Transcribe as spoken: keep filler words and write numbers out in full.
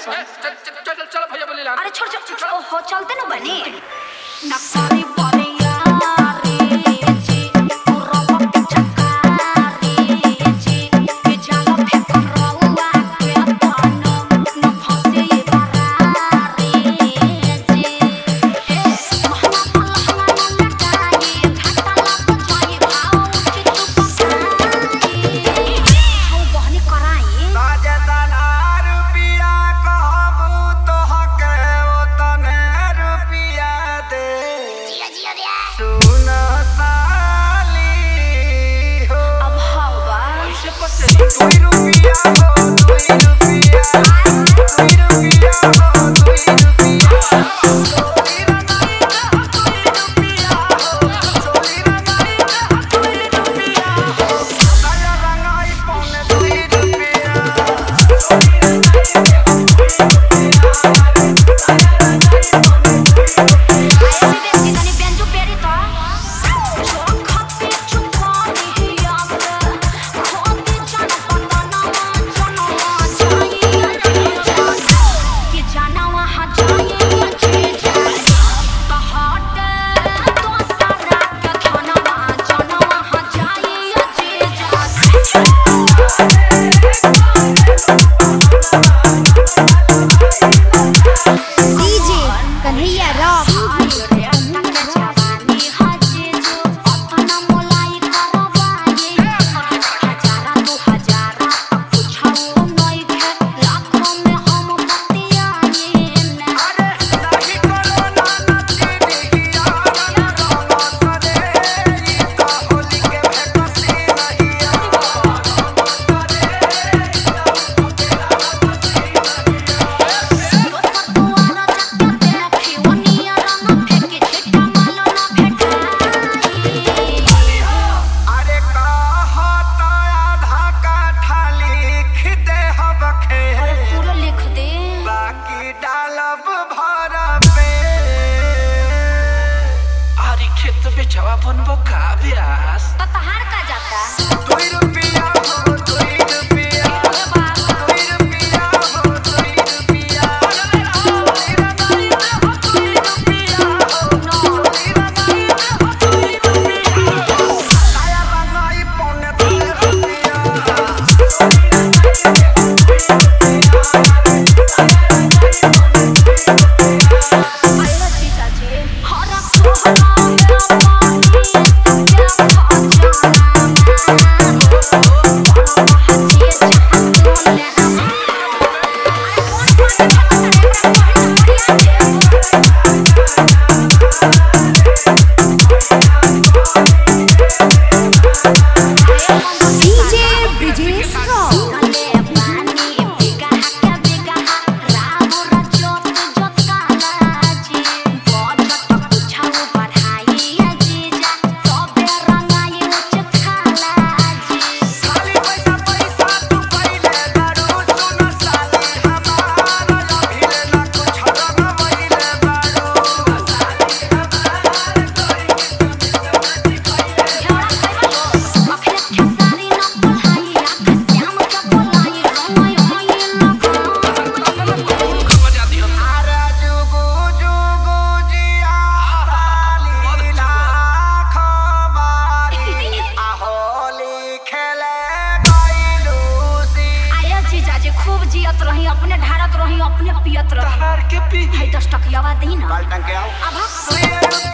सुन। चल चल चल भैया बोले ला। अरे छोड़ छोड़ ओहो चलते न बने नकारी परिया रे जी पूरा वक्त चकारी जी के जाना फेंक रहुआ के पानो न फंसे ये बरारी जी ए महना महना लगाए घाटा लग जाए भाव कि तू पकाई हो बहनी कराई राजदाना रुपिया कहबू तो हके ओतने रुपिया दे जिया जिया रे सुन साली हो अब हवा ऐसे पसे दुई रुपिया हो दुई रुपिया दुई रुपिया हो दुई रुपिया चोली रंगाई हो दुई रुपिया हो चोली रंगाई हो दुई रुपिया हो साया रंगाई पौने दुई रुपिया चोली रंगाई हो दुई रुपिया साया रंगाई पौने दुई रुपिया ऐसे बेसी तनी बेंजू पेरी तो चोखा पे चुपानी याद खोदी जाना पता ना जाना जाई कि जाना वहां जाई अच्छे जाई कहाट तो सारा के खाना वहां जाना वहां जाई अच्छे डीजे कन्हैया रॉक नहीं करो ना नची दिया ना रंग सरे ई तो होली के भेकसी नहीं अरे कहत आधा काठा लिख दे हबखे पूरा लिख दे बाकी डालब भर पे आरी खेत बेचवा बनबो का ब्यास। तो तहार का जाता दुई रुपिया हो दुई रुपिया दुई रुपिया हो दुई रुपिया चोली रंगाई हो दुई रुपिया हो चोली रंगाई हो दुई रुपिया साया रंगाई पौने दुई रुपिया चोली रंगाई हो दुई रुपिया साया रंगाई पौने दुई रुपिया आइला सीता जी हरा सोहरा में पानी से क्या डीजे ब्रिजेश रॉक खाली पैसा पैसा तू पहिले दारू सुन साली हमार अभिले ना कुछ रंगवैले बारू साली हमार कोई किस्म पहिले बजा दियो। आरे जुगु जुगु जिया साली लाख बारी आ होली खेले गइलूसी खूब जियत रही अपने ढारत रही अपने पियत रही तहार के पी है दस टकियावा दी ना बाल्टन के आओ अब दुई